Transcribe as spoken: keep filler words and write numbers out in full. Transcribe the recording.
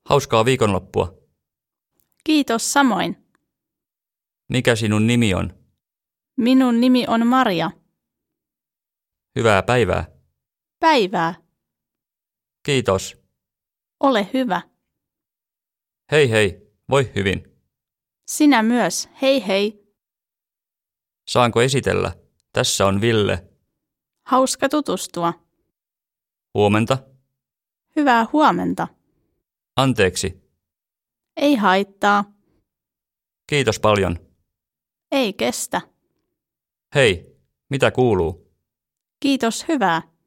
Hauskaa viikonloppua. Kiitos samoin. Mikä sinun nimi on? Minun nimi on Maria. Hyvää päivää. Päivää. Kiitos. Ole hyvä. Hei hei, voi hyvin. Sinä myös, hei hei. Saanko esitellä? Tässä on Ville. Hauska tutustua. Huomenta. Hyvää huomenta. Anteeksi. Ei haittaa. Kiitos paljon. Ei kestä. Hei, mitä kuuluu? Kiitos hyvää.